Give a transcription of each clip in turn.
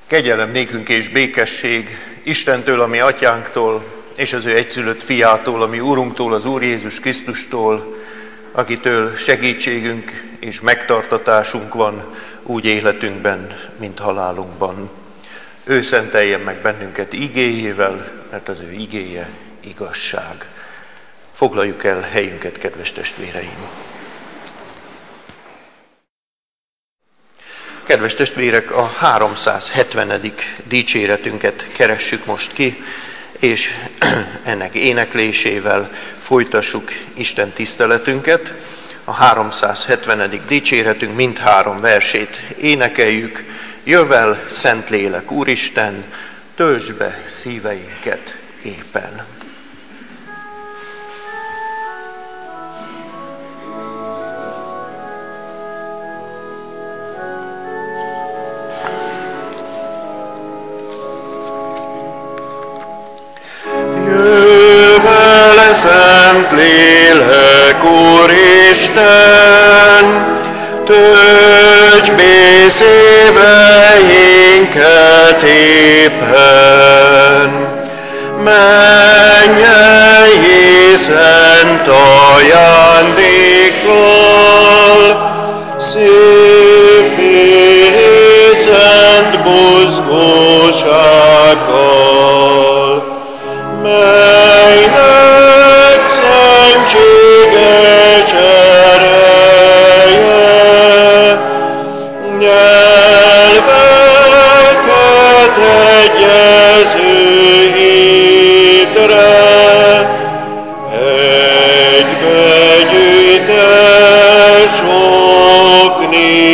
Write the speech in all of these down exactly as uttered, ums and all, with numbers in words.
Kegyelem nékünk és békesség Istentől, ami atyánktól, és az ő egyszülött fiától, ami Úrunktól, az Úr Jézus Krisztustól, akitől segítségünk és megtartatásunk van, úgy életünkben, mint halálunkban. Ő szenteljen meg bennünket igéjével, mert az ő igéje igazság. Foglaljuk el helyünket, kedves testvéreim! Kedves testvérek, a háromszázhetvenedik dicséretünket keressük most ki, és ennek éneklésével folytassuk Isten tiszteletünket. A háromszázhetvenedik dicséretünk mindhárom versét énekeljük. Jövel, Szentlélek Úristen, töltsd be szíveinket éppen. Szentlélek Úristen, töltsd be szíveinket éppen, mennyei szent ajándékkal, szívbéli szent buzgósággal, melynek szentséges ereje, nyelveket egyező hitre, egybegyűjte sok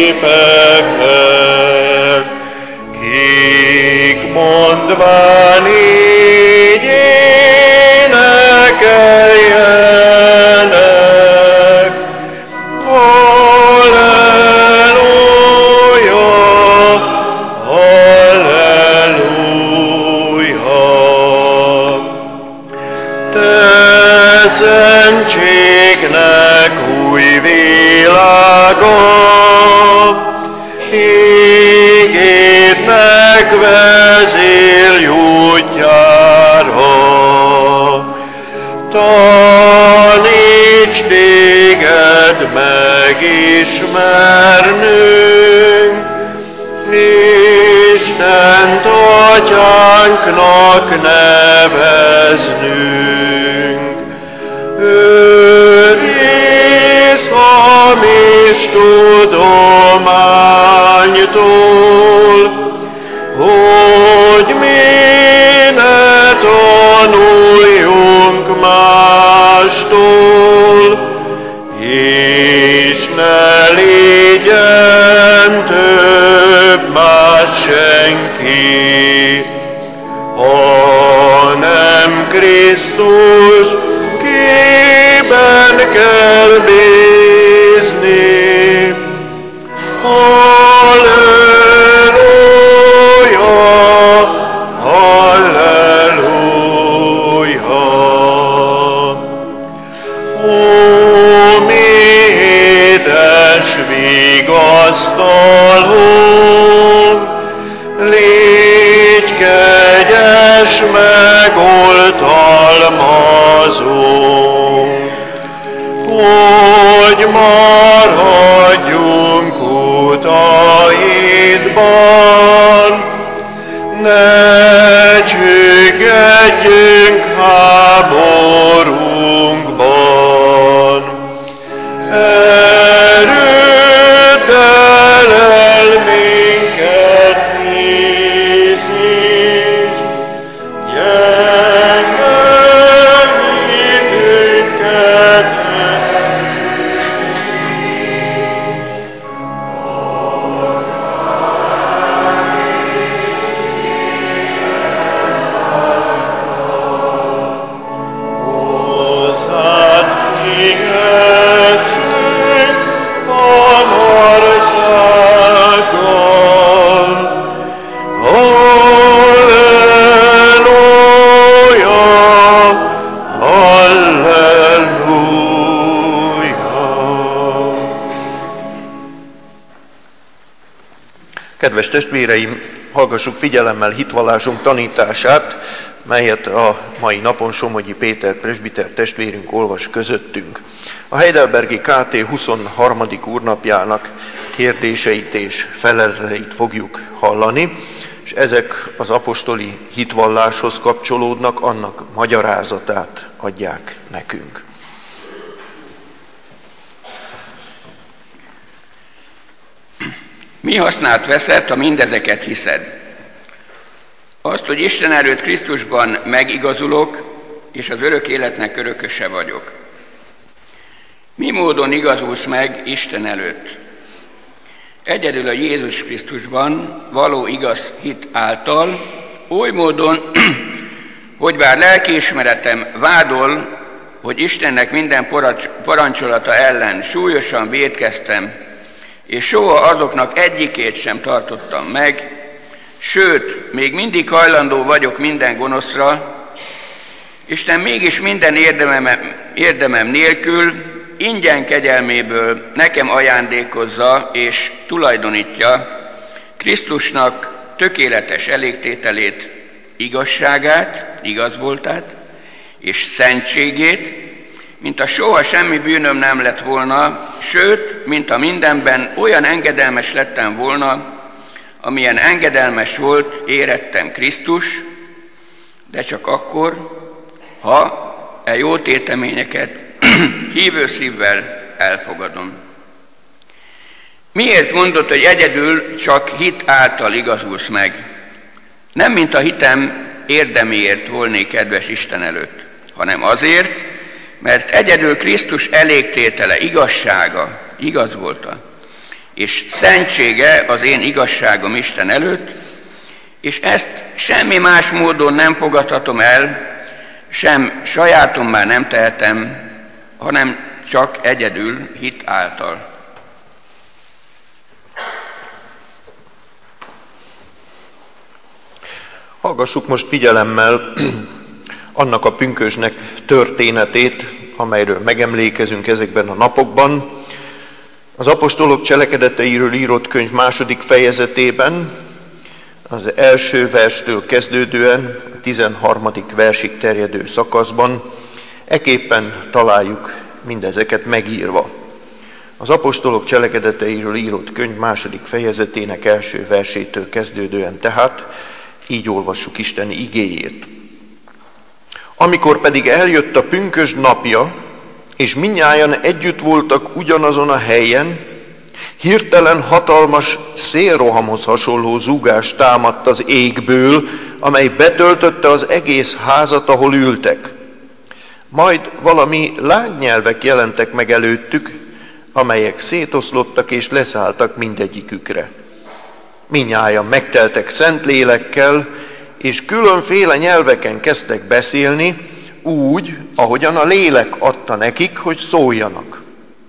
népeket, kik mondván így énekeljenek. Halleluja, halleluja. Te szentségnek új világa, ígédnek vezérj útjára. Taníts téged megismernünk, Istent atyánknak neveznünk. Őrizd hamis tudománytól, hogy mi ne tanuljunk mástól, és ne legyen több más senki, hanem Krisztus, kiben kell bízni. Halleluja, halleluja. Ó, mi édes vigasztalunk, légy kegyes, megoltalmazunk, hogy maradjunk utaidban, ne csüggedjünk háborunkban. Erőddel el minket vízíts, gyenge hitünket Kedves testvéreim, Hallgassuk figyelemmel hitvallásunk tanítását, melyet a mai napon Somogyi Péter presbiter testvérünk olvas közöttünk. A Heidelbergi ká té huszonharmadik úrnapjának kérdéseit és feleleteit fogjuk hallani, és ezek az apostoli hitvalláshoz kapcsolódnak, annak magyarázatát adják nekünk. Mi hasznát veszed, ha mindezeket hiszed? Azt, hogy Isten előtt Krisztusban megigazulok, és az örök életnek örököse vagyok. Mi módon igazulsz meg Isten előtt? Egyedül a Jézus Krisztusban való igaz hit által, oly módon, hogy bár lelkiismeretem vádol, hogy Istennek minden parancsolata ellen súlyosan vétkeztem, és soha azoknak egyikét sem tartottam meg, sőt, még mindig hajlandó vagyok minden gonoszra, Isten mégis minden érdemem, érdemem nélkül ingyen kegyelméből nekem ajándékozza és tulajdonítja Krisztusnak tökéletes elégtételét, igazságát, igazvoltát és szentségét, mint a soha semmi bűnöm nem lett volna, sőt, mint a mindenben olyan engedelmes lettem volna, amilyen engedelmes volt, érettem Krisztus, de csak akkor, ha e jó téteményeket hívő szívvel elfogadom. Miért mondod, hogy egyedül csak hit által igazulsz meg? Nem mint a hitem érdeméért volnék kedves Isten előtt, hanem azért, mert egyedül Krisztus elégtétele, igazsága, igaz volta, és szentsége az én igazságom Isten előtt, és ezt semmi más módon nem fogadhatom el, sem sajátommá nem tehetem, hanem csak egyedül hit által. Hallgassuk most figyelemmel annak a pünkösdnek történetét, amelyről megemlékezünk ezekben a napokban. Az apostolok cselekedeteiről írott könyv második fejezetében, az első verstől kezdődően a tizenharmadik versig terjedő szakaszban eképpen találjuk mindezeket megírva. Az apostolok cselekedeteiről írott könyv második fejezetének első versétől kezdődően tehát így olvassuk Isten igéjét. Amikor pedig eljött a pünkösd napja, és mindnyájan együtt voltak ugyanazon a helyen, hirtelen hatalmas szélrohamhoz hasonló zúgás támadt az égből, amely betöltötte az egész házat, ahol ültek. Majd valami lángnyelvek jelentek meg előttük, amelyek szétoszlottak és leszálltak mindegyikükre. Mindnyájan megteltek szent lélekkel, és különféle nyelveken kezdtek beszélni, úgy, ahogyan a lélek adta nekik, hogy szóljanak.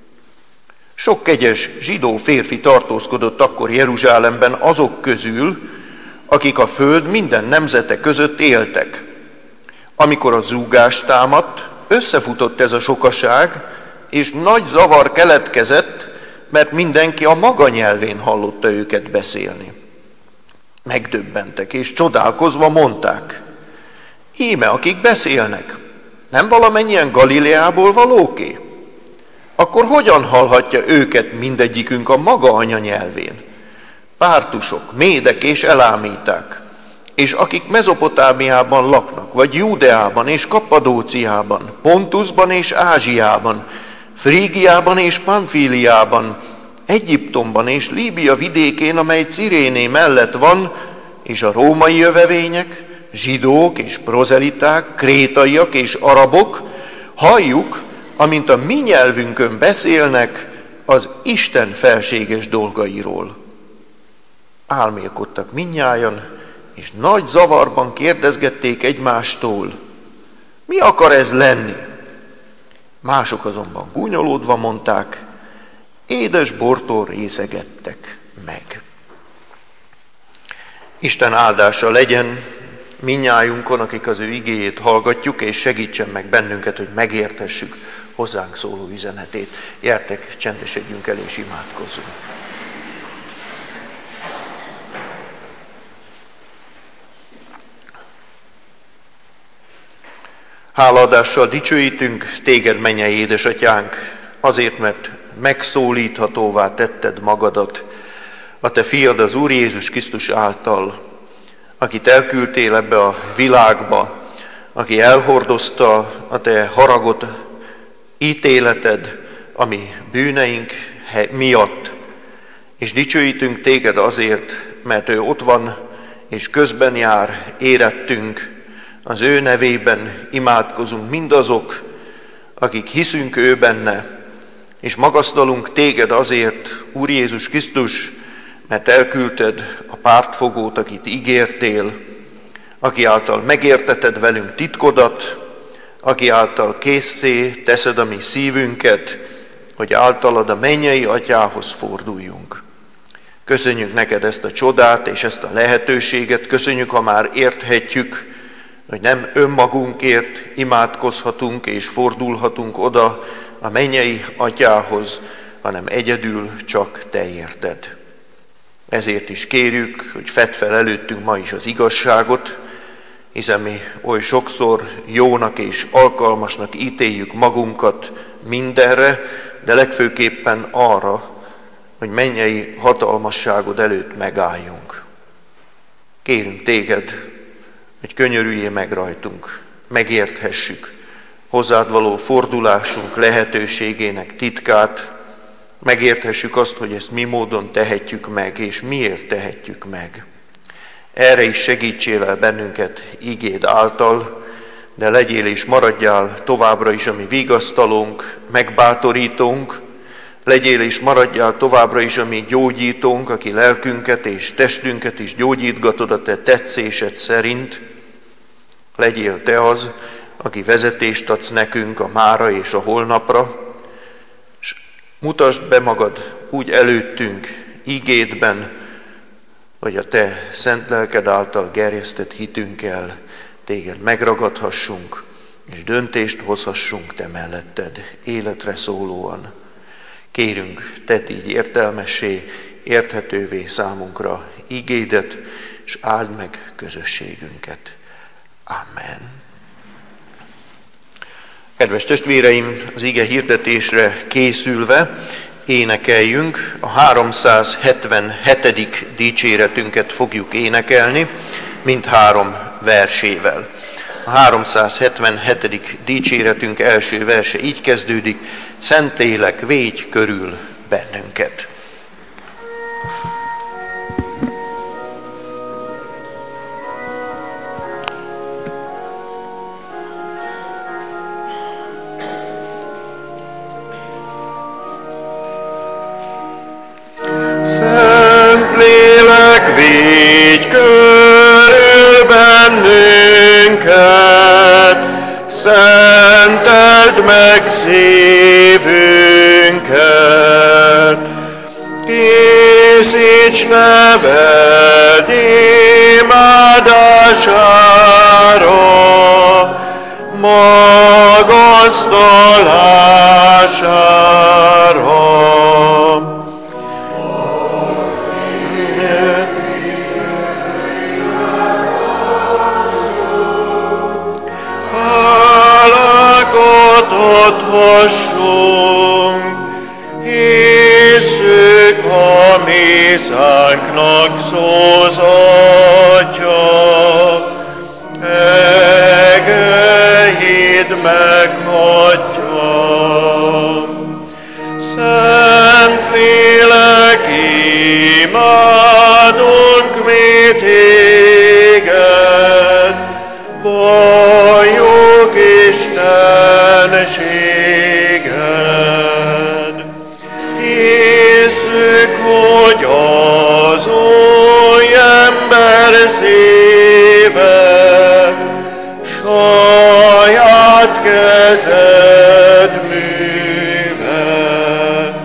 Sok kegyes zsidó férfi tartózkodott akkor Jeruzsálemben azok közül, akik a föld minden nemzete között éltek. Amikor a zúgás támadt, összefutott ez a sokaság, és nagy zavar keletkezett, mert mindenki a maga nyelvén hallotta őket beszélni. Megdöbbentek, és csodálkozva mondták: íme, akik beszélnek, nem valamennyien Galileából valóké? Akkor hogyan hallhatja őket mindegyikünk a maga anyanyelvén? Pártusok, médek és elámíták, és akik Mezopotámiában laknak, vagy Júdeában és Kappadóciában, Pontusban és Ázsiában, Frígiában és Pamfíliában, Egyiptomban és Líbia vidékén, amely Ciréné mellett van, és a római jövevények, zsidók és prozeliták, krétaiak és arabok, halljuk, amint a mi nyelvünkön beszélnek az Isten felséges dolgairól. Álmélkodtak mindnyájan, és nagy zavarban kérdezgették egymástól: mi akar ez lenni? Mások azonban gúnyolódva mondták: édes bortól részegettek meg. Isten áldása legyen mindnyájunkon, akik az ő igéjét hallgatjuk, és segítsen meg bennünket, hogy megértessük hozzánk szóló üzenetét. Gyertek, csendesedjünk el és imádkozzunk. Hálaadással dicsőítünk téged, mennyei édesatyánk, azért, mert megszólíthatóvá tetted magadat a te fiad, az Úr Jézus Krisztus által, akit elküldtél ebbe a világba, aki elhordozta a te haragot, ítéleted, ami bűneink miatt, és dicsőítünk téged azért, mert ő ott van, és közben jár érettünk, az ő nevében imádkozunk mindazok, akik hiszünk ő benne, és magasztalunk téged azért, Úr Jézus Krisztus, mert elküldted a pártfogót, akit ígértél, aki által megérteted velünk titkodat, aki által készé teszed a mi szívünket, hogy általad a mennyei atyához forduljunk. Köszönjük neked ezt a csodát és ezt a lehetőséget, köszönjük, ha már érthetjük, hogy nem önmagunkért imádkozhatunk és fordulhatunk oda a mennyei atyához, hanem egyedül csak te érted. Ezért is kérjük, hogy fedd fel előttünk ma is az igazságot, hiszen mi oly sokszor jónak és alkalmasnak ítéljük magunkat mindenre, de legfőképpen arra, hogy mennyei hatalmasságod előtt megálljunk. Kérünk téged, hogy könyörüljél meg rajtunk, megérthessük hozzád való fordulásunk lehetőségének titkát, megérthessük azt, hogy ezt mi módon tehetjük meg, és miért tehetjük meg. Erre is segítsél el bennünket ígéd által, de legyél és maradjál továbbra is a mi vigasztalónk, megbátorítónk, legyél és maradjál továbbra is a mi gyógyítónk, aki lelkünket és testünket is gyógyítgatod a te tetszésed szerint. Legyél te az, aki vezetést adsz nekünk a mára és a holnapra, és mutasd be magad úgy előttünk ígédben, hogy a te szent lelked által gerjesztett hitünkkel téged megragadhassunk, és döntést hozhassunk te melletted életre szólóan. Kérünk, tedd így értelmessé, érthetővé számunkra ígédet, és áld meg közösségünket. Amen. Kedves testvéreim, az ige hirdetésre készülve énekeljünk, a háromszázhetvenhetedik dicséretünket fogjuk énekelni, mindhárom versével. A háromszázhetvenhetedik dicséretünk első verse így kezdődik: Szentlélek, védj körül bennünket. Szentlélek, védj körül bennünket, szenteld meg szívünket, készíts neved imádására, magasztalására. Adhassunk, hisszük a mészánknak szózatja, egejid meghagyja. Szentlélek, imádunk mi téged, valljuk Istenséged. Hisszük, hogy az új ember szíve saját kezed műve.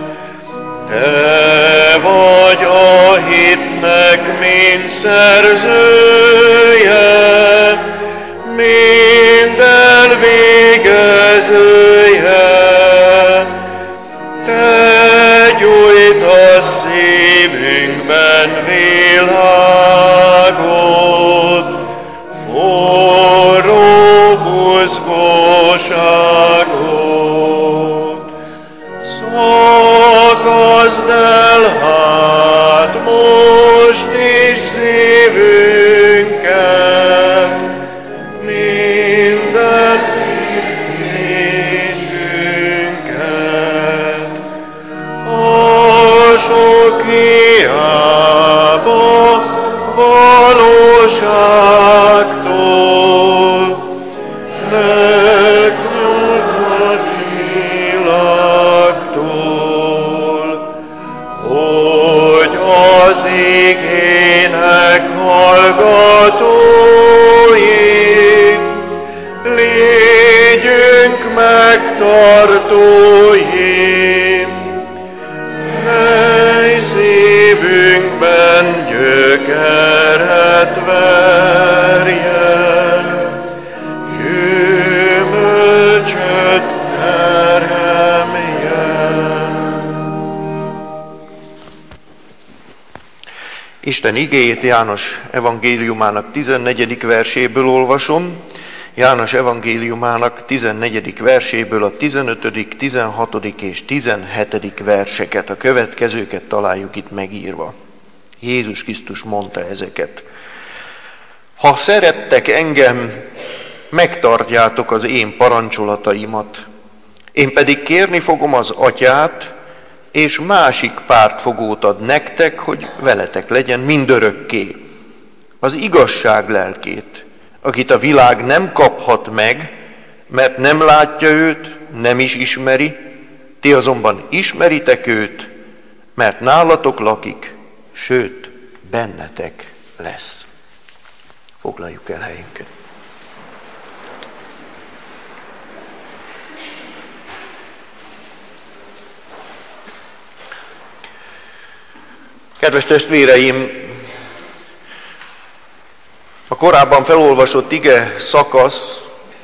Te vagy a hitnek mind szerzője, mind elvégezője. Te gyújtasz szívünkben világot, forró buzgó valóságtól, megnyugva csillagtól, hogy az igének hallgatói, légyünk megtartói, mely szívünkben gyökeret verjen, gyümölcsöt teremjen. Isten igéjét János evangéliumának tizennegyedik verséből olvasom. János evangéliumának tizennegyedik verséből a tizenötödik, tizenhatodik és tizenhetedik verseket, a következőket találjuk itt megírva. Jézus Krisztus mondta ezeket. Ha szerettek engem, megtartjátok az én parancsolataimat. Én pedig kérni fogom az Atyát, és másik pártfogót ad nektek, hogy veletek legyen mindörökké. Az igazság lelkét, akit a világ nem kaphat meg, mert nem látja őt, nem is ismeri, ti azonban ismeritek őt, mert nálatok lakik, sőt, bennetek lesz. Foglaljuk el helyünket. Kedves testvéreim, a korábban felolvasott ige szakasz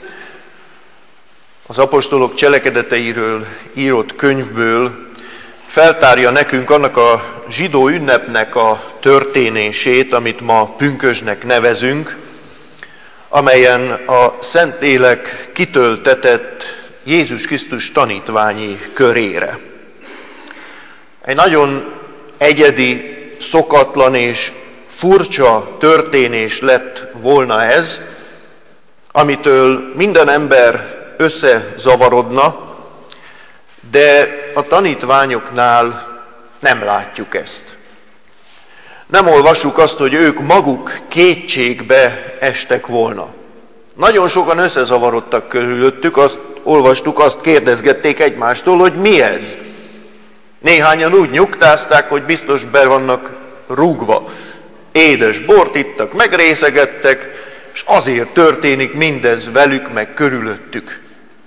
az apostolok cselekedeteiről írott könyvből feltárja nekünk annak a zsidó ünnepnek a történését, amit ma pünkösdnek nevezünk, amelyen a Szentlélek kitöltetett Jézus Krisztus tanítványi körére. Egy nagyon egyedi, szokatlan és furcsa történés lett volna ez, amitől minden ember összezavarodna, de a tanítványoknál nem látjuk ezt. Nem olvassuk azt, hogy ők maguk kétségbe estek volna. Nagyon sokan összezavarodtak körülöttük, azt olvastuk, azt kérdezgették egymástól, hogy mi ez. Néhányan úgy nyugtázták, hogy biztos be vannak rúgva. Édes bort ittak, megrészegettek, és azért történik mindez velük, meg körülöttük.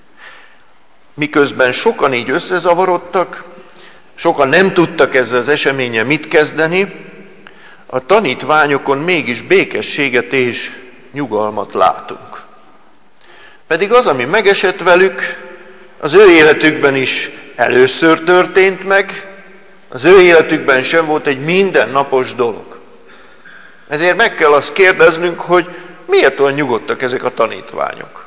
Miközben sokan így összezavarodtak, sokan nem tudtak ezzel az eseménnyel mit kezdeni, a tanítványokon mégis békességet és nyugalmat látunk. Pedig az, ami megesett velük, az ő életükben is először történt meg, az ő életükben sem volt egy mindennapos dolog. Ezért meg kell azt kérdeznünk, hogy miért olyan nyugodtak ezek a tanítványok?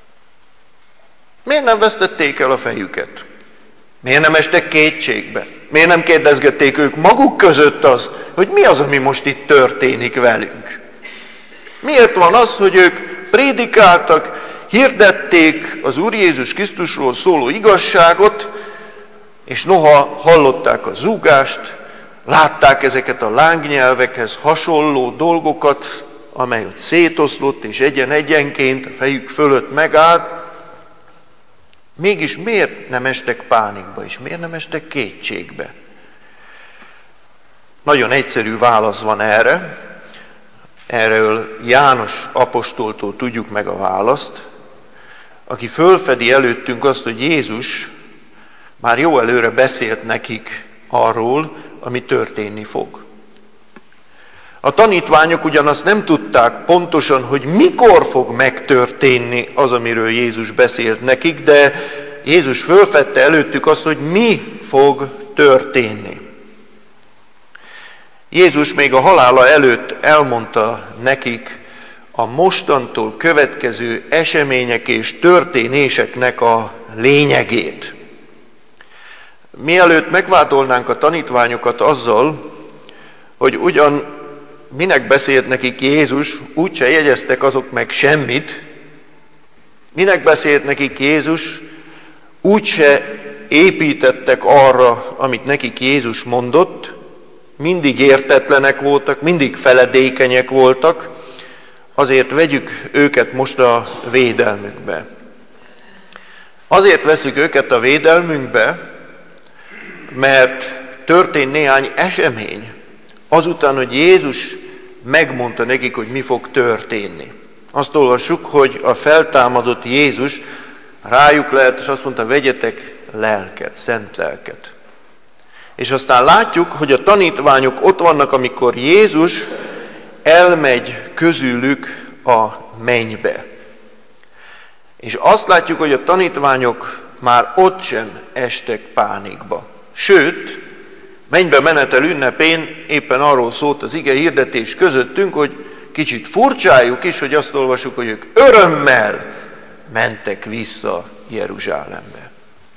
Miért nem vesztették el a fejüket? Miért nem estek kétségbe? Miért nem kérdezgették ők maguk között azt, hogy mi az, ami most itt történik velünk? Miért van az, hogy ők prédikáltak, hirdették az Úr Jézus Krisztusról szóló igazságot, és noha hallották a zúgást, látták ezeket a lángnyelvekhez hasonló dolgokat, amely ott szétoszlott és egyen-egyenként a fejük fölött megállt, mégis miért nem estek pánikba, és miért nem estek kétségbe? Nagyon egyszerű válasz van erre. Erről János apostoltól tudjuk meg a választ, aki fölfedi előttünk azt, hogy Jézus már jó előre beszélt nekik arról, ami történni fog. A tanítványok ugyanazt nem tudták pontosan, hogy mikor fog megtörténni az, amiről Jézus beszélt nekik, de Jézus fölfedte előttük azt, hogy mi fog történni. Jézus még a halála előtt elmondta nekik a mostantól következő események és történéseknek a lényegét. Mielőtt megvádolnánk a tanítványokat azzal, hogy ugyan minek beszélt nekik Jézus, úgyse jegyeztek azok meg semmit, minek beszélt nekik Jézus, úgyse építettek arra, amit nekik Jézus mondott, mindig értetlenek voltak, mindig feledékenyek voltak, azért vegyük őket most a védelmükbe. Azért veszük őket a védelmünkbe, mert történt néhány esemény, azután, hogy Jézus megmondta nekik, hogy mi fog történni. Azt olvassuk, hogy a feltámadott Jézus rájuk lehet, és azt mondta, vegyetek lelket, szent lelket. És aztán látjuk, hogy a tanítványok ott vannak, amikor Jézus elmegy közülük a mennybe. És azt látjuk, hogy a tanítványok már ott sem estek pánikba. Sőt, mennybe menetel ünnepén éppen arról szólt az ige hirdetés közöttünk, hogy kicsit furcsájuk is, hogy azt olvasjuk, hogy ők örömmel mentek vissza Jeruzsálembe.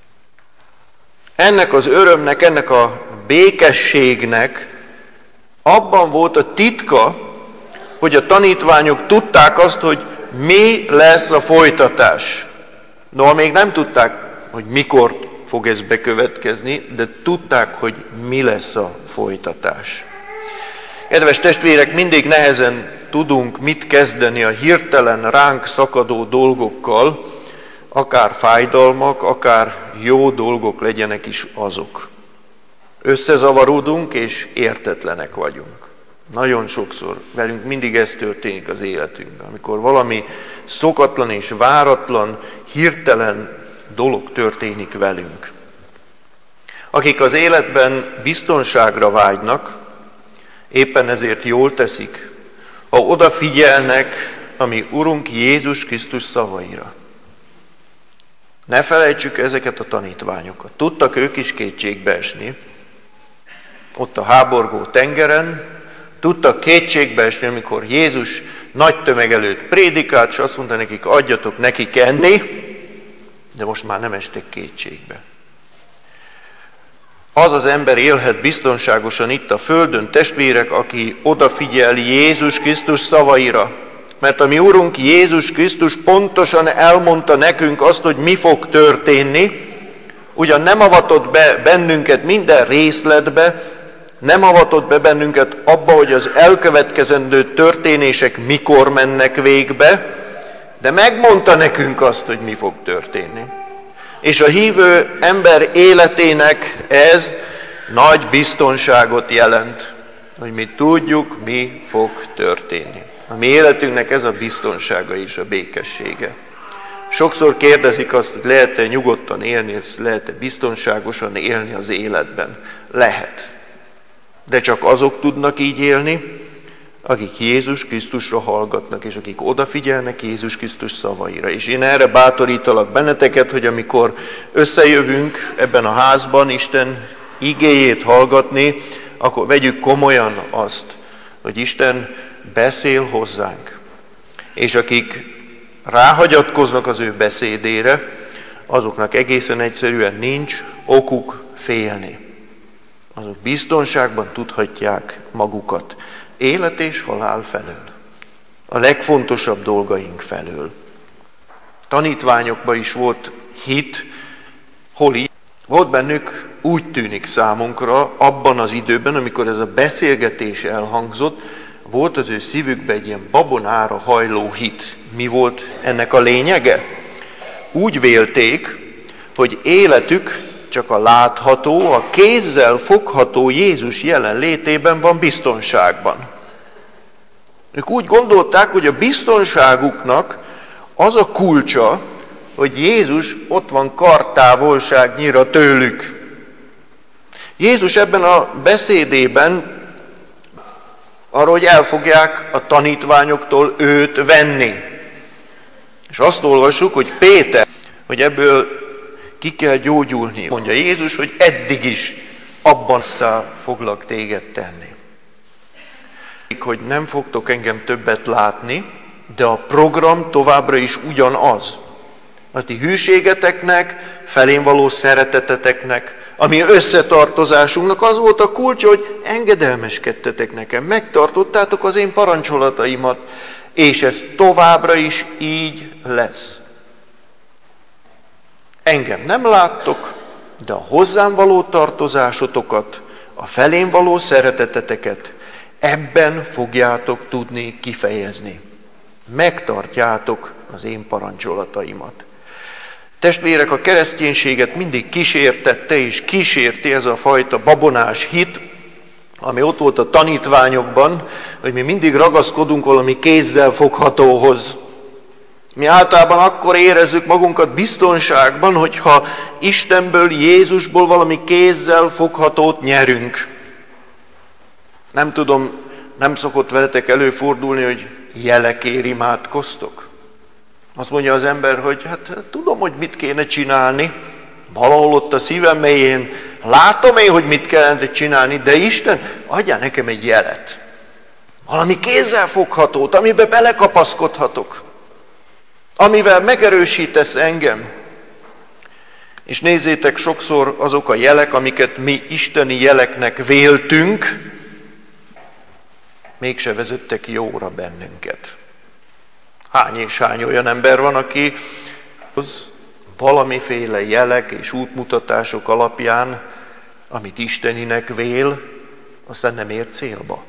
Ennek az örömnek, ennek a békességnek abban volt a titka, hogy a tanítványok tudták azt, hogy mi lesz a folytatás. Noha még nem tudták, hogy mikor fog ez bekövetkezni, de tudták, hogy mi lesz a folytatás. Kedves testvérek, mindig nehezen tudunk mit kezdeni a hirtelen ránk szakadó dolgokkal, akár fájdalmak, akár jó dolgok legyenek is azok. Összezavarodunk és értetlenek vagyunk. Nagyon sokszor velünk mindig ez történik az életünkben, amikor valami szokatlan és váratlan, hirtelen dolog történik velünk. Akik az életben biztonságra vágynak, éppen ezért jól teszik, ha odafigyelnek a mi Urunk Jézus Krisztus szavaira. Ne felejtsük ezeket a tanítványokat. Tudtak ők is kétségbe esni, ott a háborgó tengeren, tudtak kétségbe esni, amikor Jézus nagy tömeg előtt prédikált, és azt mondta nekik, adjatok nekik enni, de most már nem estek kétségbe. Az az ember élhet biztonságosan itt a földön, testvérek, aki odafigyel Jézus Krisztus szavaira. Mert a mi Urunk Jézus Krisztus pontosan elmondta nekünk azt, hogy mi fog történni, ugyan nem avatott be bennünket minden részletbe, nem avatott be bennünket abba, hogy az elkövetkezendő történések mikor mennek végbe, de megmondta nekünk azt, hogy mi fog történni. És a hívő ember életének ez nagy biztonságot jelent, hogy mi tudjuk, mi fog történni. A mi életünknek ez a biztonsága és a békessége. Sokszor kérdezik azt, hogy lehet-e nyugodtan élni, lehet-e biztonságosan élni az életben. Lehet. De csak azok tudnak így élni, akik Jézus Krisztusra hallgatnak, és akik odafigyelnek Jézus Krisztus szavaira. És én erre bátorítalak benneteket, hogy amikor összejövünk ebben a házban Isten igéjét hallgatni, akkor vegyük komolyan azt, hogy Isten beszél hozzánk. És akik ráhagyatkoznak az ő beszédére, azoknak egészen egyszerűen nincs okuk félni. Azok biztonságban tudhatják magukat. Élet és halál felől. A legfontosabb dolgaink felől. Tanítványokban is volt hit, hol így. Volt bennük, úgy tűnik számunkra, abban az időben, amikor ez a beszélgetés elhangzott, volt az ő szívükben egy ilyen babonára hajló hit. Mi volt ennek a lényege? Úgy vélték, hogy életük csak a látható, a kézzel fogható Jézus jelenlétében van biztonságban. Ők úgy gondolták, hogy a biztonságuknak az a kulcsa, hogy Jézus ott van kartávolságnyira tőlük. Jézus ebben a beszédében arról, hogy el fogják a tanítványoktól őt venni. És azt olvassuk, hogy Péter, hogy ebből ki kell gyógyulni. Mondja Jézus, hogy eddig is abban szá foglak téged tenni. Hogy nem fogtok engem többet látni, de a program továbbra is ugyanaz. A ti hűségeteknek, felén való szereteteteknek, ami összetartozásunknak az volt a kulcsa, hogy engedelmeskedtetek nekem, megtartottátok az én parancsolataimat, és ez továbbra is így lesz. Engem nem láttok, de a hozzám való tartozásotokat a felén való szereteteteket ebben fogjátok tudni kifejezni. Megtartjátok az én parancsolataimat. Testvérek, a kereszténységet mindig kísértette és kísérti ez a fajta babonás hit, ami ott volt a tanítványokban, hogy mi mindig ragaszkodunk valami kézzel foghatóhoz. Mi általában akkor érezzük magunkat biztonságban, hogyha Istenből, Jézusból valami kézzel foghatót nyerünk. Nem tudom, nem szokott veletek előfordulni, hogy jelekért imádkoztok? Azt mondja az ember, hogy hát tudom, hogy mit kéne csinálni, valahol ott a szívem mélyén, látom én, hogy mit kellene csinálni, de Isten, adjál nekem egy jelet. Valami kézzelfoghatót, amiben belekapaszkodhatok, amivel megerősítesz engem. És nézzétek, sokszor azok a jelek, amiket mi isteni jeleknek véltünk, mégse vezettek jóra bennünket. Hány és hány olyan ember van, aki az valamiféle jelek és útmutatások alapján, amit isteninek vél, aztán nem ér célba.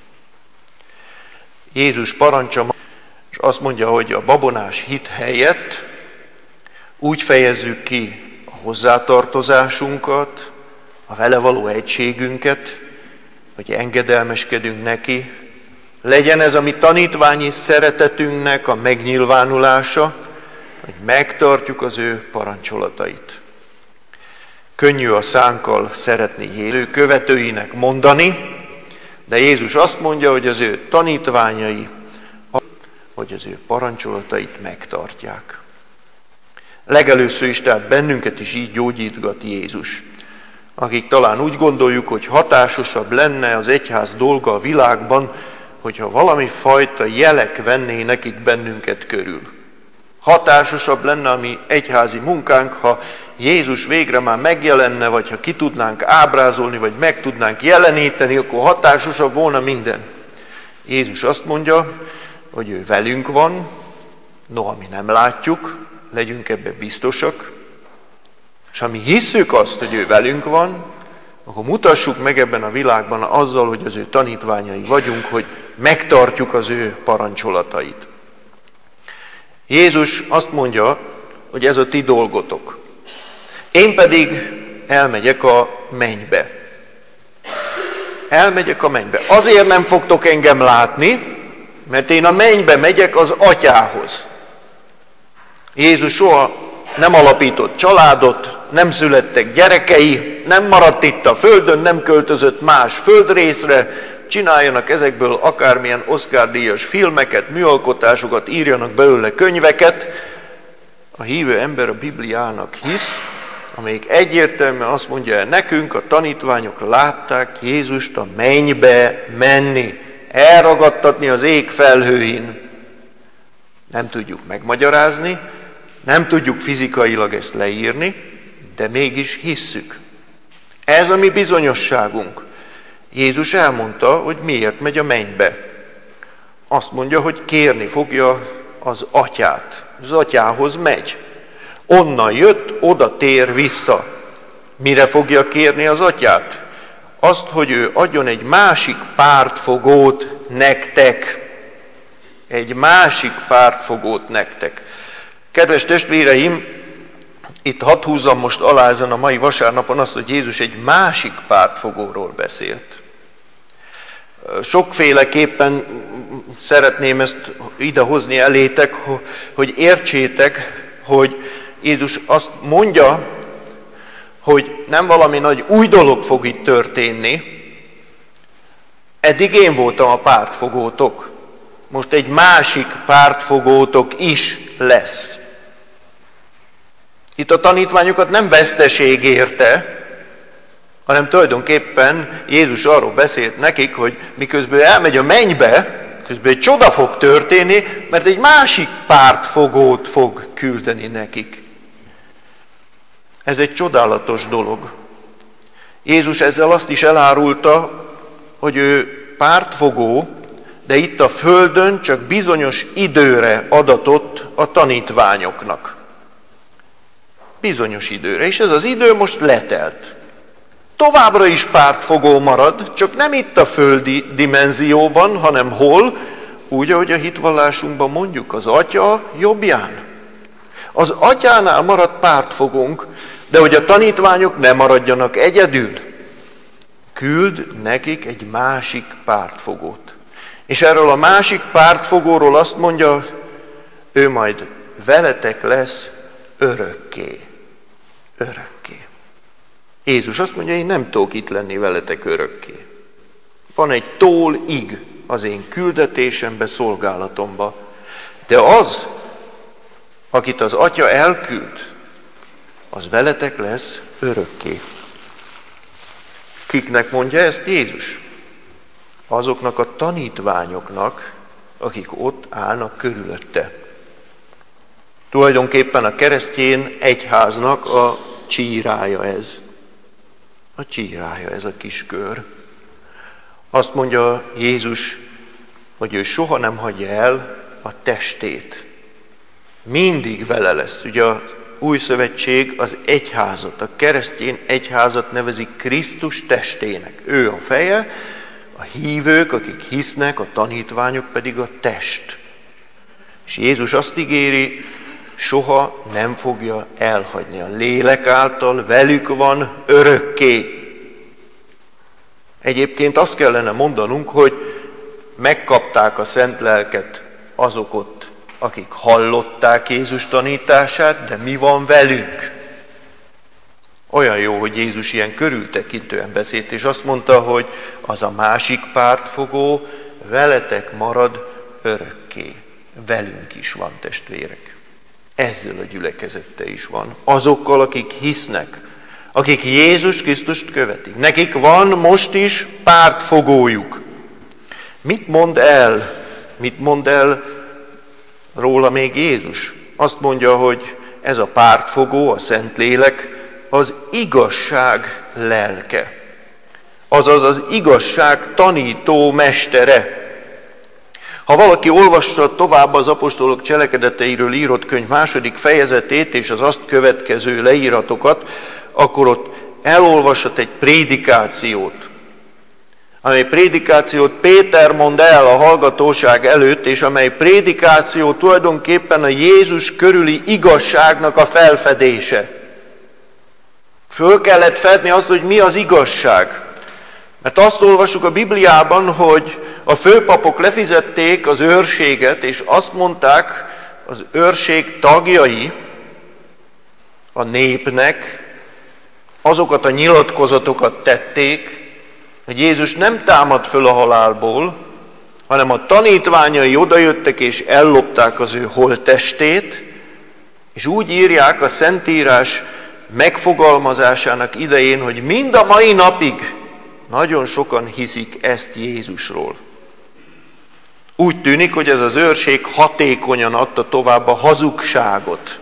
Jézus parancsa, és azt mondja, hogy a babonás hit helyett úgy fejezzük ki a hozzátartozásunkat, a vele való egységünket, hogy engedelmeskedünk neki, legyen ez a mi tanítványi szeretetünknek a megnyilvánulása, hogy megtartjuk az ő parancsolatait. Könnyű a szánkkal szeretni Jézus követőinek mondani, de Jézus azt mondja, hogy az ő tanítványai, hogy az ő parancsolatait megtartják. Legelőször is, tehát bennünket is így gyógyítgat Jézus, akik talán úgy gondoljuk, hogy hatásosabb lenne az egyház dolga a világban, hogyha valami fajta jelek vennének itt bennünket körül. Hatásosabb lenne a mi egyházi munkánk, ha Jézus végre már megjelenne, vagy ha ki tudnánk ábrázolni, vagy meg tudnánk jeleníteni, akkor hatásosabb volna minden. Jézus azt mondja, hogy ő velünk van, noha mi nem látjuk, legyünk ebben biztosak, és ha mi hisszük azt, hogy ő velünk van, akkor mutassuk meg ebben a világban azzal, hogy az ő tanítványai vagyunk, hogy megtartjuk az ő parancsolatait. Jézus azt mondja, hogy ez a ti dolgotok. Én pedig elmegyek a mennybe. Elmegyek a mennybe. Azért nem fogtok engem látni, mert én a mennybe megyek az atyához. Jézus soha nem alapított családot, nem születtek gyerekei, nem maradt itt a földön, nem költözött más földrészre, csináljanak ezekből akármilyen Oscar-díjas filmeket, műalkotásokat, írjanak belőle könyveket. A hívő ember a Bibliának hisz, amelyik egyértelműen azt mondja, nekünk a tanítványok látták Jézust a mennybe menni, elragadtatni az ég felhőin. Nem tudjuk megmagyarázni, nem tudjuk fizikailag ezt leírni, de mégis hisszük. Ez a mi bizonyosságunk. Jézus elmondta, hogy miért megy a mennybe. Azt mondja, hogy kérni fogja az atyát. Az atyához megy. Onnan jött, oda tér vissza. Mire fogja kérni az atyát? Azt, hogy ő adjon egy másik pártfogót nektek. Egy másik pártfogót nektek. Kedves testvéreim, itt hadd húzzam most alá ezen a mai vasárnapon azt, hogy Jézus egy másik pártfogóról beszélt. Sokféleképpen szeretném ezt idehozni elétek, hogy értsétek, hogy Jézus azt mondja, hogy nem valami nagy új dolog fog itt történni. Eddig én voltam a pártfogótok. Most egy másik pártfogótok is lesz. Itt a tanítványokat nem veszteség érte, hanem tulajdonképpen Jézus arról beszélt nekik, hogy miközben elmegy a mennybe, közben egy csoda fog történni, mert egy másik pártfogót fog küldeni nekik. Ez egy csodálatos dolog. Jézus ezzel azt is elárulta, hogy ő pártfogó, de itt a földön csak bizonyos időre adatott a tanítványoknak. Bizonyos időre, és ez az idő most letelt. továbbra is pártfogó marad, csak nem itt a földi dimenzióban, hanem hol? Úgy, ahogy a hitvallásunkban mondjuk, az Atya jobbján. Az Atyánál marad pártfogónk, de hogy a tanítványok ne maradjanak egyedül, küld nekik egy másik pártfogót. És erről a másik pártfogóról azt mondja, ő majd veletek lesz örökké. Örökké. Jézus azt mondja, én nem tudok itt lenni veletek örökké. Van egy tól-ig az én küldetésembe, szolgálatomba. De az, akit az Atya elküld, az veletek lesz örökké. Kiknek mondja ezt Jézus? Azoknak a tanítványoknak, akik ott állnak körülötte. Tulajdonképpen a keresztény egyháznak a csírája ez. A csírája ez a kis kör. Azt mondja Jézus, hogy ő soha nem hagyja el a testét. Mindig vele lesz. Ugye a Új Szövetség az egyházat, a keresztény egyházat nevezik Krisztus testének. Ő a feje, a hívők, akik hisznek, a tanítványok pedig a test. És Jézus azt ígéri, soha nem fogja elhagyni. A lélek által velük van örökké. Egyébként azt kellene mondanunk, hogy megkapták a szent lelket azok ott, akik hallották Jézus tanítását, de mi van velük? Olyan jó, hogy Jézus ilyen körültekintően beszélt, és azt mondta, hogy az a másik pártfogó veletek marad örökké. Velünk is van, testvérek. Ezzel a gyülekezette is van. Azokkal, akik hisznek, akik Jézus Krisztust követik. Nekik van most is pártfogójuk. Mit mond el? Mit mond el róla még Jézus? Azt mondja, hogy ez a pártfogó, a Szentlélek, az igazság lelke. Azaz az igazság tanító mestere. Ha valaki olvassa tovább az apostolok cselekedeteiről írott könyv második fejezetét és az azt következő leíratokat, akkor ott elolvashat egy prédikációt, amely prédikációt Péter mond el a hallgatóság előtt, és amely prédikáció tulajdonképpen a Jézus körüli igazságnak a felfedése. Föl kellett fedni azt, hogy mi az igazság. Mert azt olvassuk a Bibliában, hogy a főpapok lefizették az őrséget, és azt mondták az őrség tagjai a népnek, azokat a nyilatkozatokat tették, hogy Jézus nem támad föl a halálból, hanem a tanítványai odajöttek és ellopták az ő holttestét, és úgy írják a Szentírás megfogalmazásának idején, hogy mind a mai napig nagyon sokan hiszik ezt Jézusról. Úgy tűnik, hogy ez az őrség hatékonyan adta tovább a hazugságot.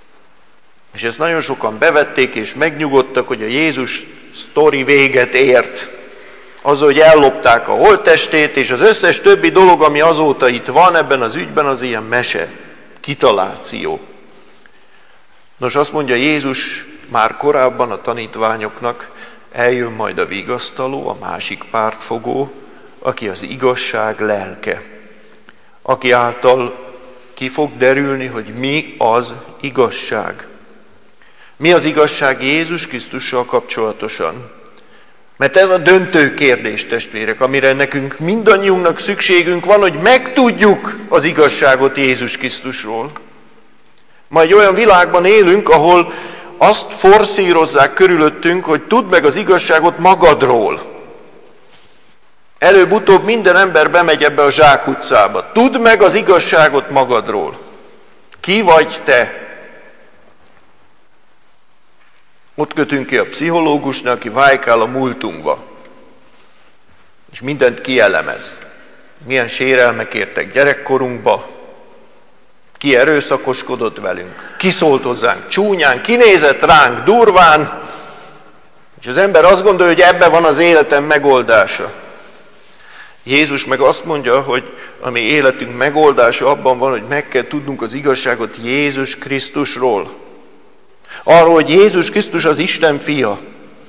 És ezt nagyon sokan bevették és megnyugodtak, hogy a Jézus sztori véget ért. Azzal, hogy ellopták a holttestét, és az összes többi dolog, ami azóta itt van ebben az ügyben, az ilyen mese, kitaláció. Nos, azt mondja Jézus már korábban a tanítványoknak, eljön majd a vigasztaló, a másik pártfogó, aki az igazság lelke, aki által ki fog derülni, hogy mi az igazság. Mi az igazság Jézus Krisztussal kapcsolatosan? Mert ez a döntő kérdés, testvérek, amire nekünk mindannyiunknak szükségünk van, hogy megtudjuk az igazságot Jézus Krisztusról. Ma egy olyan világban élünk, ahol azt forszírozzák körülöttünk, hogy tudd meg az igazságot magadról. Előbb-utóbb minden ember bemegy ebbe a zsákutcába. Tudd meg az igazságot magadról. Ki vagy te? Ott kötünk ki a pszichológusnak, aki vájkál a múltunkba. És mindent kielemez. Milyen sérelmek értek gyerekkorunkba, ki erőszakoskodott velünk, ki szólt hozzánk csúnyán, ki nézett ránk durván, és az ember azt gondolja, hogy ebben van az életem megoldása. Jézus meg azt mondja, hogy a mi életünk megoldása abban van, hogy meg kell tudnunk az igazságot Jézus Krisztusról. Arról, hogy Jézus Krisztus az Isten fia,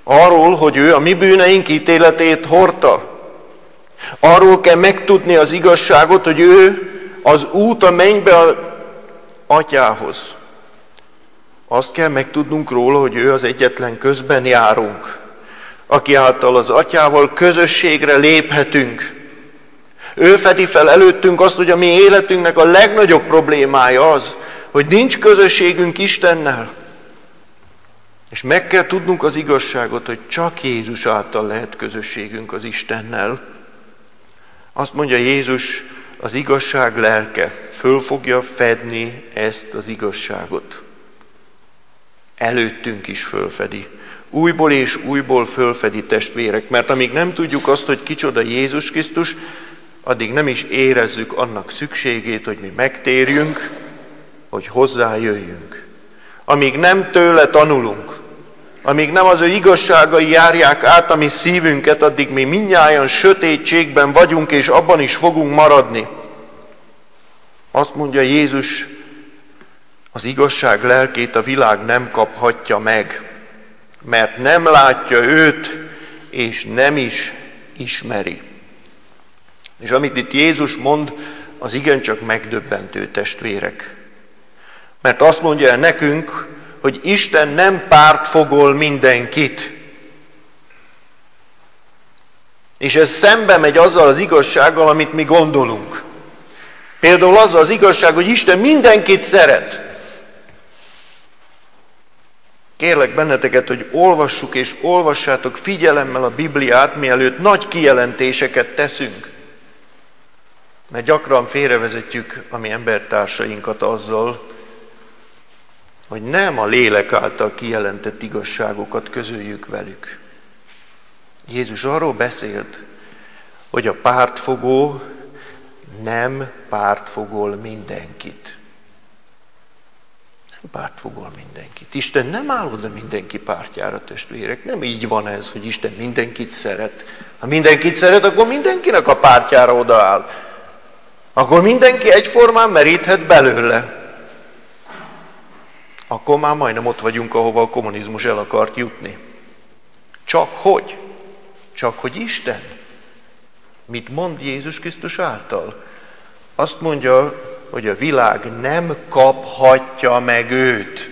Arról, hogy ő a mi bűneink ítéletét hordta. Arról kell megtudni az igazságot, hogy ő az út a mennybe az Atyához. Azt kell megtudnunk róla, hogy ő az egyetlen közben járunk, aki által az Atyával közösségre léphetünk. Ő fedi fel előttünk azt, hogy a mi életünknek a legnagyobb problémája az, hogy nincs közösségünk Istennel. És meg kell tudnunk az igazságot, hogy csak Jézus által lehet közösségünk az Istennel. Azt mondja Jézus, az igazság lelke föl fogja fedni ezt az igazságot. Előttünk is fölfedi. Újból és újból fölfedi, testvérek, mert amíg nem tudjuk azt, hogy kicsoda Jézus Krisztus, addig nem is érezzük annak szükségét, hogy mi megtérjünk, hogy hozzájöjjünk. Amíg nem tőle tanulunk, amíg nem az ő igazságai járják át a mi szívünket, addig mi mindnyájan sötétségben vagyunk, és abban is fogunk maradni. Azt mondja Jézus, az igazság lelkét a világ nem kaphatja meg, mert nem látja őt, és nem is ismeri. És amit itt Jézus mond, az igencsak megdöbbentő, testvérek. Mert azt mondja el nekünk, hogy Isten nem pártfogol mindenkit. És ez szembe megy azzal az igazsággal, amit mi gondolunk. Például az az igazság, hogy Isten mindenkit szeret. Kérlek benneteket, hogy olvassuk és olvassátok figyelemmel a Bibliát, mielőtt nagy kijelentéseket teszünk. Mert gyakran félrevezetjük a mi embertársainkat azzal, hogy nem a lélek által kijelentett igazságokat közöljük velük. Jézus arról beszélt, hogy a pártfogó nem pártfogol mindenkit. Nem pártfogol mindenkit. Isten nem áll oda mindenki pártjára, testvérek. Nem így van ez, hogy Isten mindenkit szeret. Ha mindenkit szeret, akkor mindenkinek a pártjára odaáll. Akkor mindenki egyformán meríthet belőle. Akkor már majdnem ott vagyunk, ahova a kommunizmus el akart jutni. Csak hogy? Csak hogy Isten. Mit mond Jézus Krisztus által? Azt mondja, hogy a világ nem kaphatja meg őt.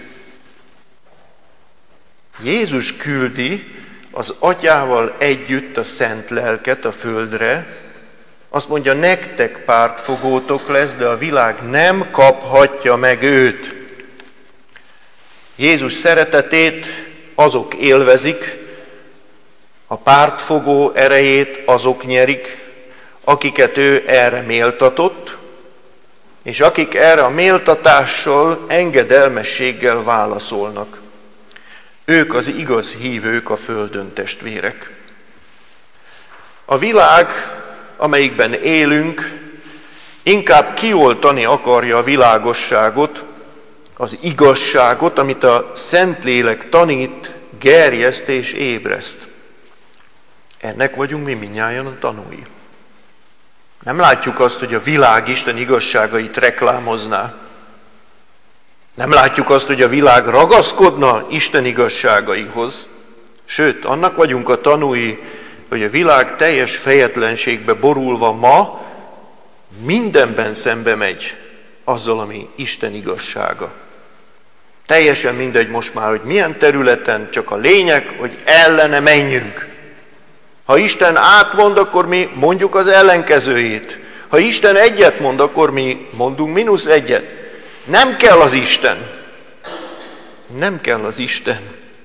Jézus küldi az Atyával együtt a Szent Lelket a földre. Azt mondja, nektek pártfogótok lesz, de a világ nem kaphatja meg őt. Jézus szeretetét azok élvezik, a pártfogó erejét azok nyerik, akiket ő erre méltatott, és akik erre a méltatással, engedelmességgel válaszolnak. Ők az igaz hívők a földön, testvérek. A világ, amelyikben élünk, inkább kioltani akarja a világosságot, az igazságot, amit a Szentlélek tanít, gerjeszt és ébreszt. Ennek vagyunk mi mindnyájan a tanúi. Nem látjuk azt, hogy a világ Isten igazságait reklámozná. Nem látjuk azt, hogy a világ ragaszkodna Isten igazságaihoz. Sőt, annak vagyunk a tanúi, hogy a világ teljes fejetlenségbe borulva ma mindenben szembe megy azzal, ami Isten igazsága. Teljesen mindegy most már, hogy milyen területen, csak a lényeg, hogy ellene menjünk. Ha Isten átmond, akkor mi mondjuk az ellenkezőjét. Ha Isten egyet mond, akkor mi mondunk mínusz egyet. Nem kell az Isten. Nem kell az Isten.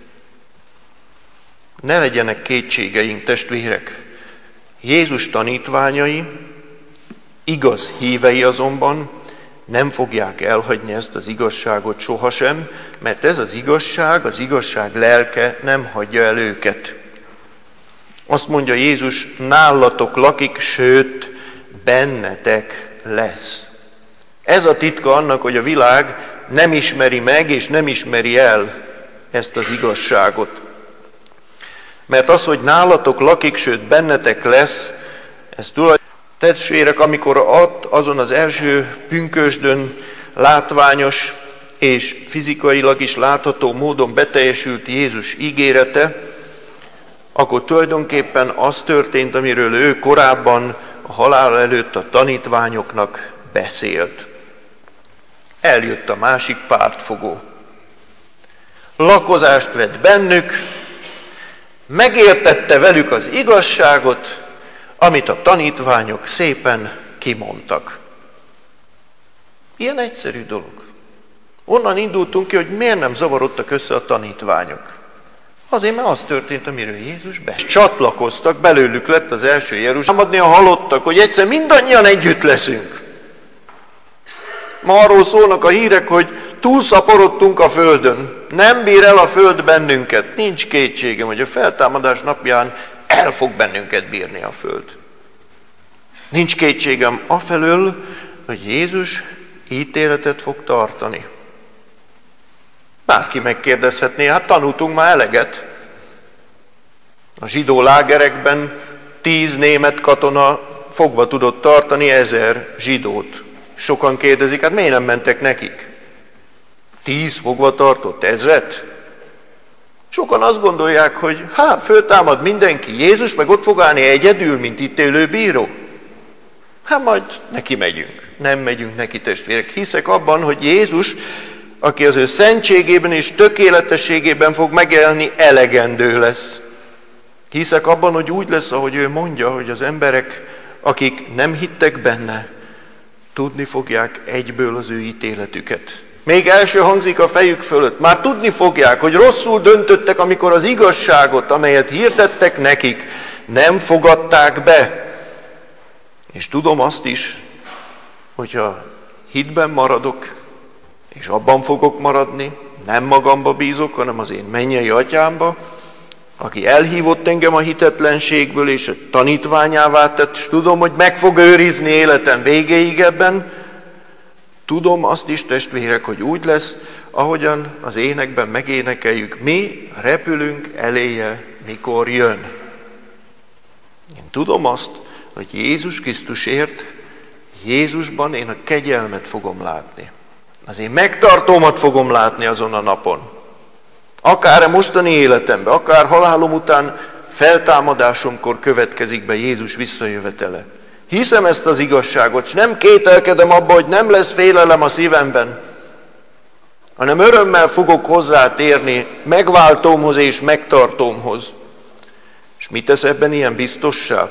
Ne legyenek kétségeink, testvérek. Jézus tanítványai, igaz hívei azonban nem fogják elhagyni ezt az igazságot sohasem, mert ez az igazság, az igazság lelke nem hagyja el őket. Azt mondja Jézus, nálatok lakik, sőt, bennetek lesz. Ez a titka annak, hogy a világ nem ismeri meg és nem ismeri el ezt az igazságot. Mert az, hogy nálatok lakik, sőt, bennetek lesz, ez tulajdonképpen testvérek, amikor ott azon az első pünkösdön látványos és fizikailag is látható módon beteljesült Jézus ígérete, akkor tulajdonképpen az történt, amiről ő korábban a halál előtt a tanítványoknak beszélt. Eljött a másik pártfogó. Lakozást vett bennük, megértette velük az igazságot, amit a tanítványok szépen kimondtak. Ilyen egyszerű dolog. Onnan indultunk ki, hogy miért nem zavarodtak össze a tanítványok. Azért, mert az történt, amiről Jézus beszélt. Csatlakoztak, belőlük lett az első Jeruzsálem, támadni a halottak, hogy egyszer mindannyian együtt leszünk. Ma arról szólnak a hírek, hogy túlszaporodtunk a földön. Nem bír el a föld bennünket. Nincs kétségem, hogy a feltámadás napján el fog bennünket bírni a föld. Nincs kétségem afelől, hogy Jézus ítéletet fog tartani. Bárki megkérdezhetné, hát tanultunk már eleget. A zsidó lágerekben tíz német katona fogva tudott tartani ezer zsidót. Sokan kérdezik, hát miért nem mentek nekik? Tíz fogva tartott ezret? Sokan azt gondolják, hogy hát föltámad mindenki, Jézus meg ott fog állni egyedül, mint ítélő bíró. Hát majd neki megyünk. Nem megyünk neki, testvérek. Hiszek abban, hogy Jézus, aki az ő szentségében és tökéletességében fog megjelenni, elegendő lesz. Hiszek abban, hogy úgy lesz, ahogy ő mondja, hogy az emberek, akik nem hittek benne, tudni fogják egyből az ő ítéletüket. Még első hangzik a fejük fölött. Már tudni fogják, hogy rosszul döntöttek, amikor az igazságot, amelyet hirdettek nekik, nem fogadták be. És tudom azt is, hogyha hitben maradok, és abban fogok maradni, nem magamba bízok, hanem az én mennyei atyámba, aki elhívott engem a hitetlenségből, és a tanítványává tett, és tudom, hogy meg fog őrizni életem végéig ebben, tudom azt is, testvérek, hogy úgy lesz, ahogyan az énekben megénekeljük, mi repülünk eléje, mikor jön. Én tudom azt, hogy Jézus Krisztusért, Jézusban én a kegyelmet fogom látni. Az én megtartómat fogom látni azon a napon. Akár a mostani életemben, akár halálom után feltámadásomkor következik be Jézus visszajövetele. Hiszem ezt az igazságot, és nem kételkedem abba, hogy nem lesz félelem a szívemben, hanem örömmel fogok hozzátérni megváltómhoz és megtartómhoz. És mit tesz ebben ilyen biztossá?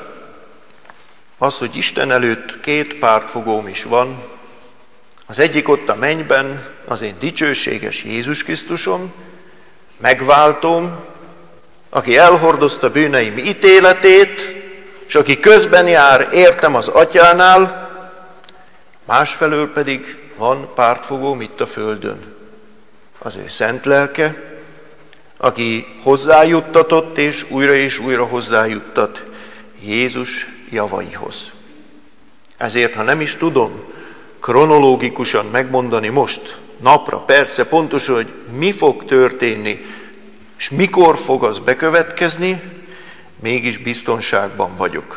Az, hogy Isten előtt két pártfogóm is van. Az egyik ott a mennyben, az én dicsőséges Jézus Krisztusom, megváltóm, aki elhordozta bűneim ítéletét, és aki közben jár értem az atyánál, másfelől pedig van pártfogóm itt a földön. Az ő szent lelke, aki hozzájuttatott és újra és újra hozzájuttat Jézus javaihoz. Ezért, ha nem is tudom kronológikusan megmondani most, napra, persze pontosan, hogy mi fog történni, és mikor fog az bekövetkezni, mégis biztonságban vagyok.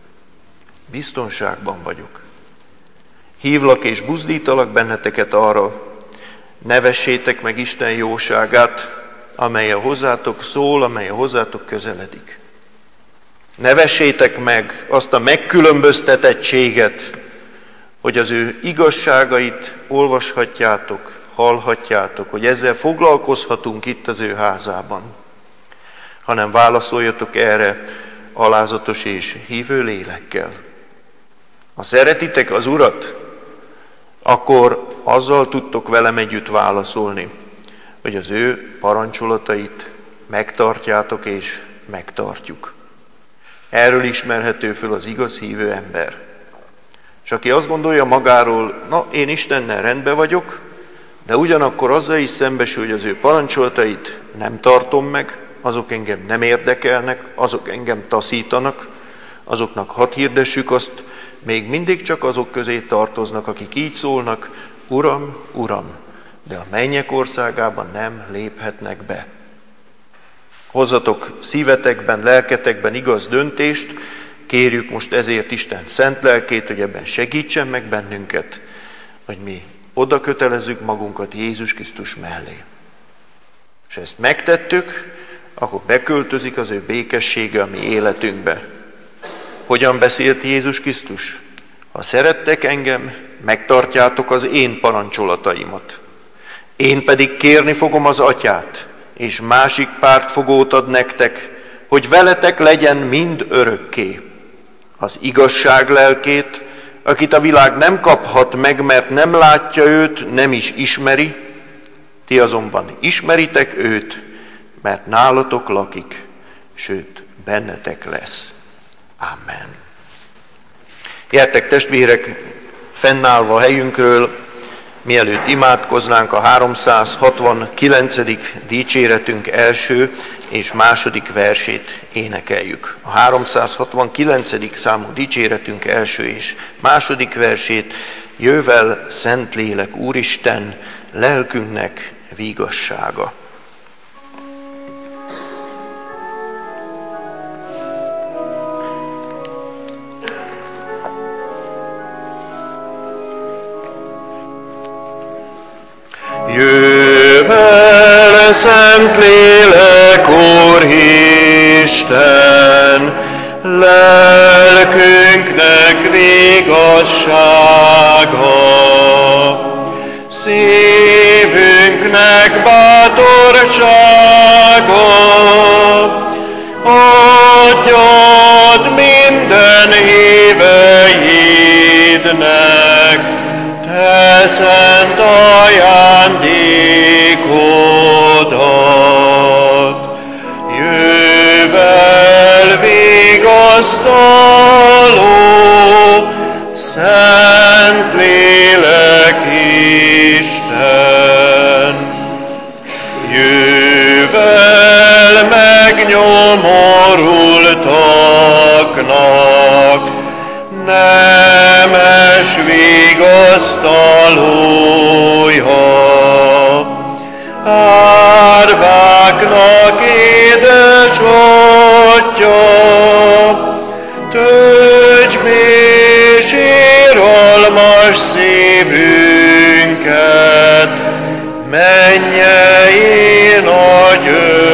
Biztonságban vagyok. Hívlak és buzdítalak benneteket arra, ne vessétek meg Isten jóságát, amely a hozzátok szól, amely a hozzátok közeledik. Ne vessétek meg azt a megkülönböztetettséget, hogy az ő igazságait olvashatjátok, hallhatjátok, hogy ezzel foglalkozhatunk itt az ő házában, hanem válaszoljatok erre alázatos és hívő lélekkel. Ha szeretitek az Urat, akkor azzal tudtok velem együtt válaszolni, hogy az ő parancsolatait megtartjátok és megtartjuk. Erről ismerhető föl az igaz hívő ember. És aki azt gondolja magáról, na, én Istennel rendben vagyok, de ugyanakkor azzal is szembesül, hogy az ő parancsolatait nem tartom meg, azok engem nem érdekelnek, azok engem taszítanak, azoknak hadd hirdessük azt, még mindig csak azok közé tartoznak, akik így szólnak, Uram, Uram, de a mennyek országában nem léphetnek be. Hozzatok szívetekben, lelketekben igaz döntést, kérjük most ezért Isten szent lelkét, hogy ebben segítsen meg bennünket, hogy mi oda kötelezzük magunkat Jézus Krisztus mellé. És ezt megtettük, akkor beköltözik az ő békessége a mi életünkbe. Hogyan beszélt Jézus Krisztus? Ha szerettek engem, megtartjátok az én parancsolataimat. Én pedig kérni fogom az Atyát, és másik pártfogót ad nektek, hogy veletek legyen mind örökké. Az igazság lelkét, akit a világ nem kaphat meg, mert nem látja őt, nem is ismeri, ti azonban ismeritek őt, mert nálatok lakik, sőt, bennetek lesz. Amen. Gyertek testvérek, fennállva a helyünkről, mielőtt imádkoznánk, a háromszázhatvankilencedik dicséretünk első és második versét énekeljük. A háromszázhatvankilencedik számú dicséretünk első és második versét: jövel Szentlélek Úristen, lelkünknek vigassága. Jövel Szentlélek Úristen, lelkünknek vigassága, szívünknek bátorsága, adjad minden híveidnek te szent ajándékodat. Jövel vigasztaló, Szentlélek Isten. Jövel megnyomorultaknak, nemes vigasztalója. Árváknak édes Atya, töltsd mi síralmas szívünket, mennyei nagy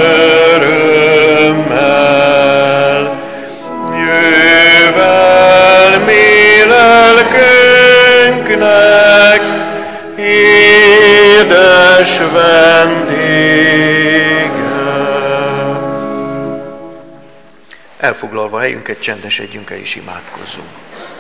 örömmel. Jövel mi lelkünknek édes vendége. Elfoglalva helyünket, csendesedjünk el és imádkozzunk.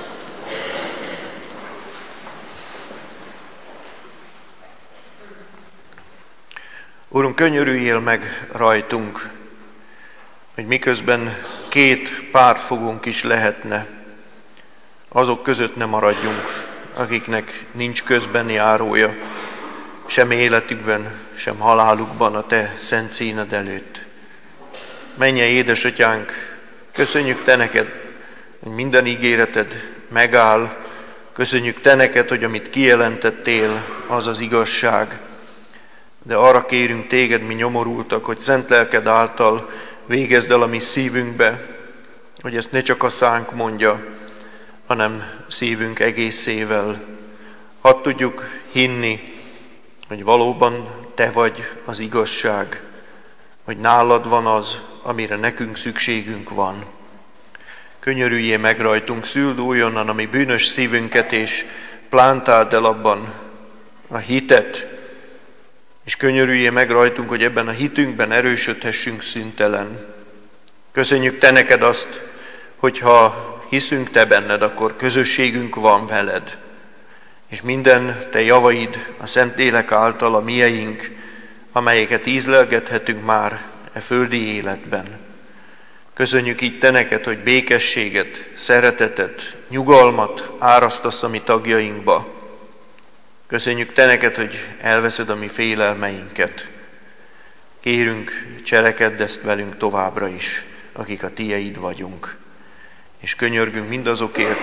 Úrunk, könyörüljél meg rajtunk, hogy miközben két pártfogónk is lehetne, azok között ne maradjunk, akiknek nincs közben járója, sem életükben, sem halálukban a te szent színed előtt. Mennyei édesatyánk, köszönjük te neked, hogy minden ígéreted megáll, köszönjük te neked, hogy amit kijelentettél, az az igazság. De arra kérünk téged, mi nyomorultak, hogy szent lelked által végezd el a mi szívünkbe, hogy ezt ne csak a szánk mondja, hanem szívünk egészével. Hadd tudjuk hinni, hogy valóban te vagy az igazság, hogy nálad van az, amire nekünk szükségünk van. Könyörüljél meg rajtunk, szüld újonnan a mi bűnös szívünket, és plántáld el abban a hitet, és könyörüljél meg rajtunk, hogy ebben a hitünkben erősödhessünk szüntelen. Köszönjük te neked azt, hogyha hiszünk te benned, akkor közösségünk van veled, és minden te javaid a Szentlélek által a mieink, amelyeket ízlelgethetünk már e földi életben. Köszönjük így te neked, hogy békességet, szeretetet, nyugalmat árasztasz a mi tagjainkba. Köszönjük te neked, hogy elveszed a mi félelmeinket. Kérünk, cselekedd ezt velünk továbbra is, akik a tieid vagyunk. És könyörgünk mindazokért,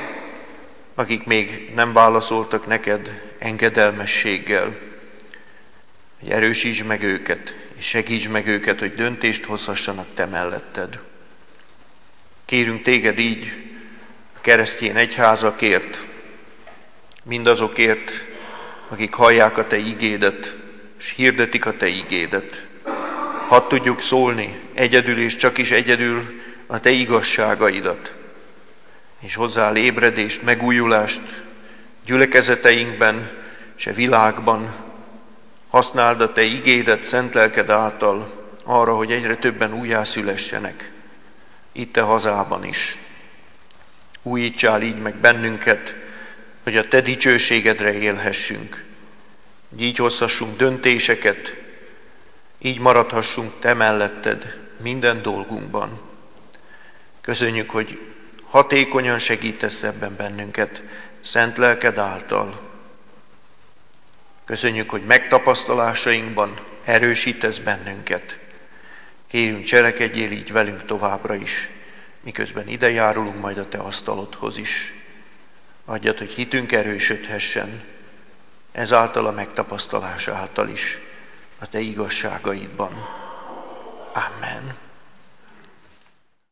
akik még nem válaszoltak neked engedelmességgel, hogy erősítsd meg őket, és segítsd meg őket, hogy döntést hozhassanak te melletted. Kérünk téged így a keresztény egyházakért, mindazokért, akik hallják a te igédet, és hirdetik a te igédet. hadd tudjuk szólni egyedül és csak is egyedül a Te igazságaidat, és hozzá ébredést, megújulást gyülekezeteinkben és a világban. Használd a Te igédet szent lelked által arra, hogy egyre többen újjászülessenek, itt a hazában is. Újítsál így meg bennünket, hogy a Te dicsőségedre élhessünk, hogy így hozhassunk döntéseket, így maradhassunk Te melletted minden dolgunkban. Köszönjük, hogy hatékonyan segítesz ebben bennünket, szent lelked által. Köszönjük, hogy megtapasztalásainkban erősítesz bennünket. Kérünk, cselekedjél így velünk továbbra is, miközben ide járulunk majd a Te asztalodhoz is. Adjad, hogy hitünk erősödhessen, ezáltal a megtapasztalás által is, a Te igazságaidban. Amen.